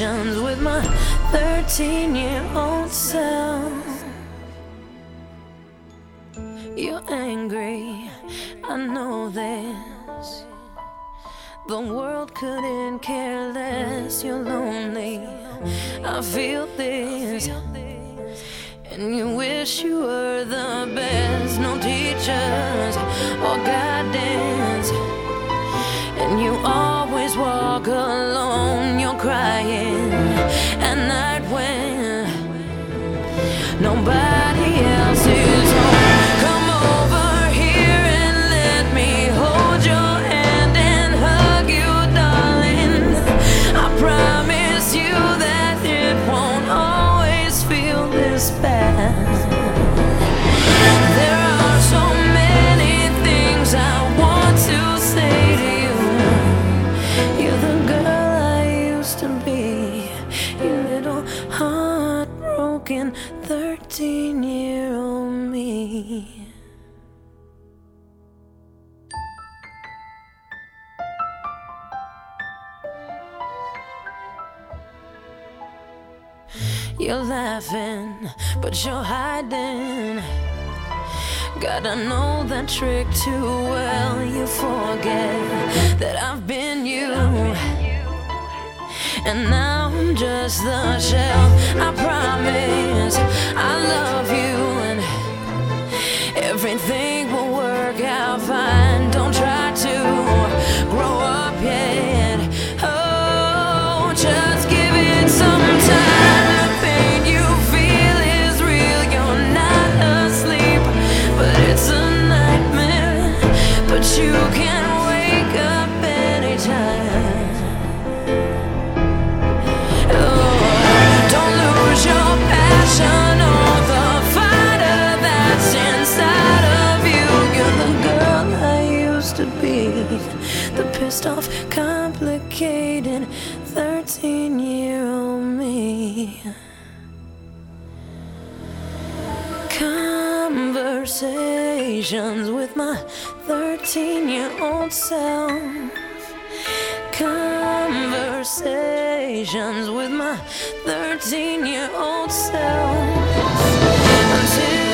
Conversations with my 13-year-old self. You're angry, I know this. The world couldn't care less. You're lonely, I feel this. And you wish you were the best. No teachers or guidance, and you always walk alone. You're crying at night when nobody else is home. Come over here and let me hold your hand and hug you, darling. I promise you that it won't always feel this bad. There are so many things I want to say to you. You're the girl I used to be, you little heartbroken 13-year-old me. You're laughing, but you're hiding. Gotta know that trick too well. You forget that I've been you, and now I'm just the shell. I promise I love you, and everything will work out fine. Don't try to grow up yet. Oh, just give it some time. The pain you feel is real. You're not asleep, but it's a nightmare. But you can wake up anytime. Don't lose your passion or the fighter that's inside of you. You're the girl I used to be, the pissed off, complicated 13-year-old me. Conversations with my 13-year-old self. Conversations with my 13-year-old self. Until